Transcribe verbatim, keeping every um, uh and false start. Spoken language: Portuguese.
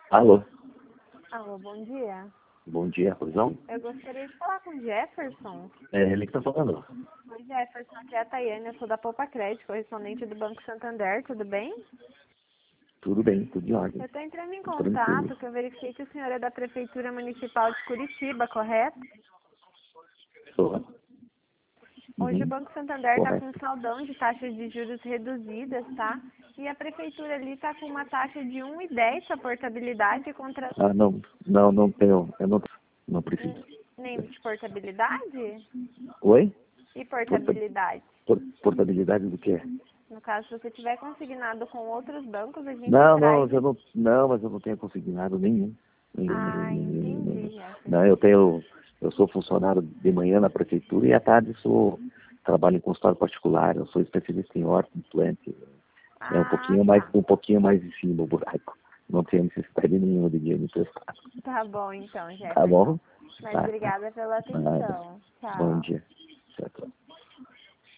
Alô, Alô, bom dia. bom dia, Rosão. Eu gostaria de falar com o Jefferson. É ele que tá falando. Oi, Jefferson, aqui é a Tayane, eu sou da Poupa Crédito, correspondente do Banco Santander, tudo bem? Tudo bem, tudo em ordem. Eu estou entrando em Tranquilo. contato, que eu verifiquei que o senhor é da Prefeitura Municipal de Curitiba, correto? Sou. Hoje o Uhum. Banco Santander está com Correto. um saldão de taxas de juros reduzidas, tá? E a Prefeitura ali está com uma taxa de um vírgula dez para portabilidade contra... Ah, não, não, não tenho, eu não, não preciso. Hum, Nem de portabilidade? Oi? E Porta, portabilidade? por- portabilidade do quê? No caso, se você tiver consignado com outros bancos, a gente Não, não, traz... eu não, não, mas eu não tenho consignado nenhum. Nenhum, nenhum, Ah, nenhum, nenhum, nenhum. entendi, Jefferson. Não, eu tenho, eu sou funcionário de manhã na prefeitura e à tarde sou, trabalho em consultório particular, eu sou especialista em horta, implante. É um Ah, pouquinho mais, tá. um pouquinho mais em cima o buraco. Não tenho necessidade nenhuma de dinheiro emprestado. Tá bom, então, Tá Jefferson. bom? Mas Tá, tá. obrigada pela Nada. atenção. Bom Tchau. dia. Tchau, tchau.